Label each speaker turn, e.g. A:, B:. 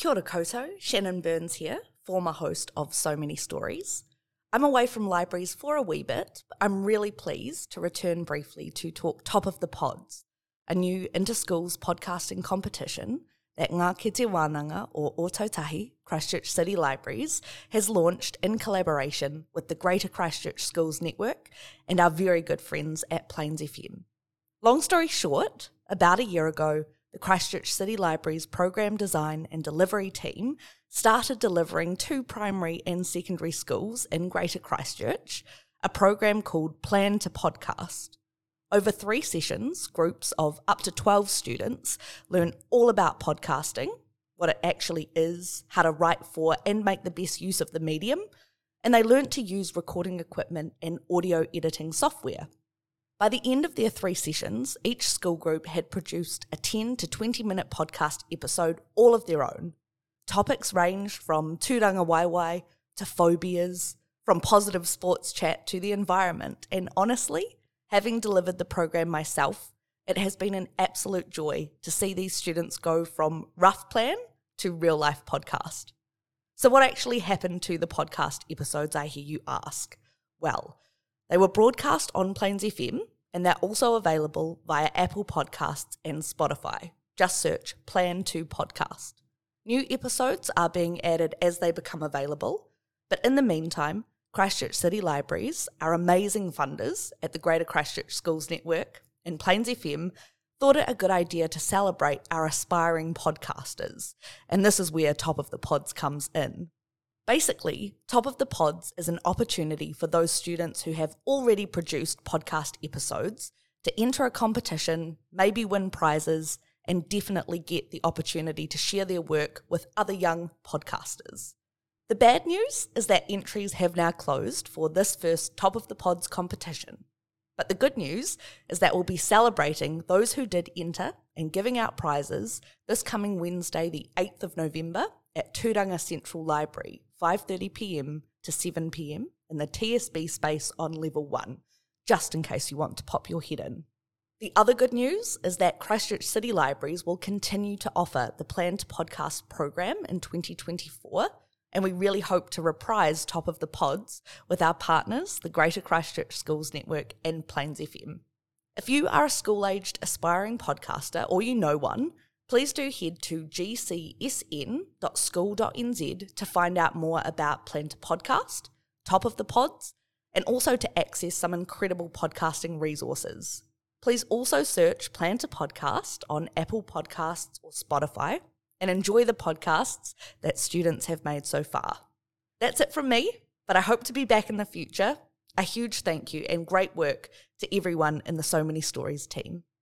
A: Kia ora koutou, Shannon Burns here, former host of So Many Stories. I'm away from libraries for a wee bit, but I'm really pleased to return briefly to talk Top of the Pods, a new inter-schools podcasting competition that Ngā Kete Wānanga or Ōtautahi, Christchurch City Libraries, has launched in collaboration with the Greater Christchurch Schools Network and our very good friends at Plains FM. Long story short, about a year ago, the Christchurch City Libraries program design and delivery team started delivering to primary and secondary schools in Greater Christchurch a program called Plan to Podcast. Over 3 sessions, groups of up to 12 students learn all about podcasting, what it actually is, how to write for and make the best use of the medium, and they learnt to use recording equipment and audio editing software. By the end of their 3 sessions, each school group had produced a 10 to 20 minute podcast episode all of their own. Topics ranged from tūranga waiwai to phobias, from positive sports chat to the environment, and honestly, having delivered the program myself, it has been an absolute joy to see these students go from rough plan to real life podcast. So what actually happened to the podcast episodes, I hear you ask? Well, they were broadcast on Plains FM, and they're also available via Apple Podcasts and Spotify. Just search Plan to Podcast. New episodes are being added as they become available, but in the meantime, Christchurch City Libraries, our amazing funders at the Greater Christchurch Schools Network and Plains FM, thought it a good idea to celebrate our aspiring podcasters, and this is where Top of the Pods comes in. Basically, Top of the Pods is an opportunity for those students who have already produced podcast episodes to enter a competition, maybe win prizes, and definitely get the opportunity to share their work with other young podcasters. The bad news is that entries have now closed for this first Top of the Pods competition. But the good news is that we'll be celebrating those who did enter and giving out prizes this coming Wednesday, the 8th of November at Tūranga Central Library, 5:30pm to 7pm in the TSB space on level 1, just in case you want to pop your head in. The other good news is that Christchurch City Libraries will continue to offer the Plan to Podcast program in 2024, and we really hope to reprise Top of the Pods with our partners, the Greater Christchurch Schools Network and Plains FM. If you are a school-aged aspiring podcaster or you know one, please do head to gcsn.school.nz to find out more about Plan to Podcast, Top of the Pods, and also to access some incredible podcasting resources. Please also search Plan to Podcast on Apple Podcasts or Spotify and enjoy the podcasts that students have made so far. That's it from me, but I hope to be back in the future. A huge thank you and great work to everyone in the So Many Stories team.